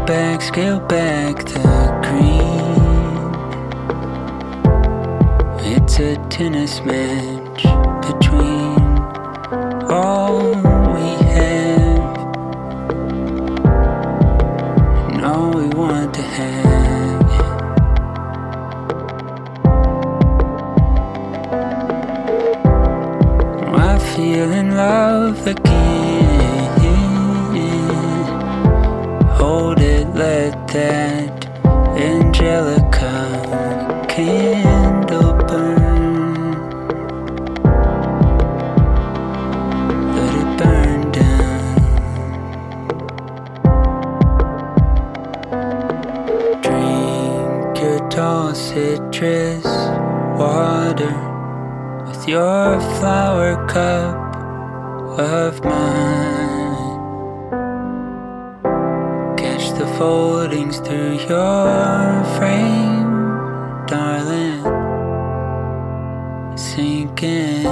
scale back the green. It's a tennis match between all we have and all we want to have. I feel in love again. Hold it, let that Angelica candle burn. Let it burn down. Drink your tall citrus water with your flower cup of mine. Catch the foldings through your frame, darling. Sink in,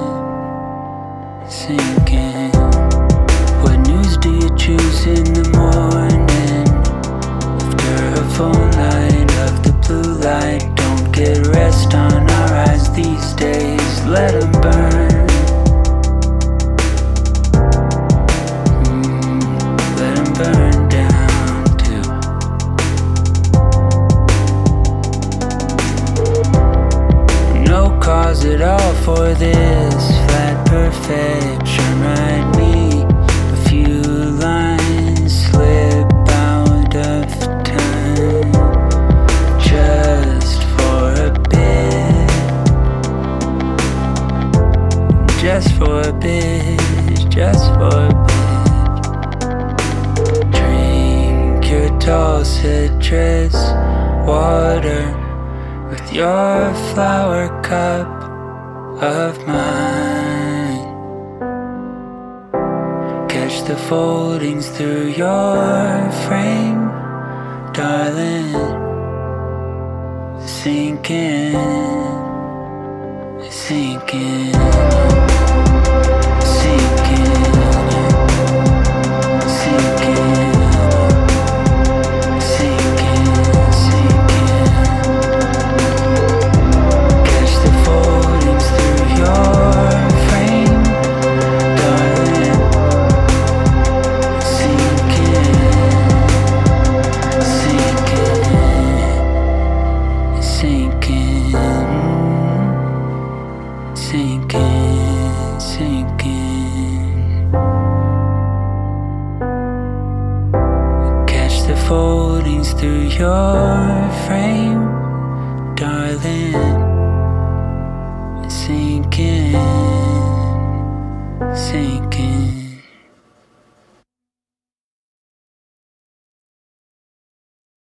sink in. What news do you choose in the morning? After a full night of the blue light, don't get rest on our eyes these days. Let them burn. Let them burn down too. No cause at all for this flat perfection. Write me a few lines, slip out of time, just for a bit, just for a bit, just for a bit. Drink your tall citrus water with your flower cup of mine. Catch the foldings through your frame, darling. Sink in, sink in, sink in, sink in, sink in, sink in. Catch the foldings through your frame, darling. Sink in, sink in, sink in, sink in, sink in. Catch the foldings through your frame, darling. Sink in.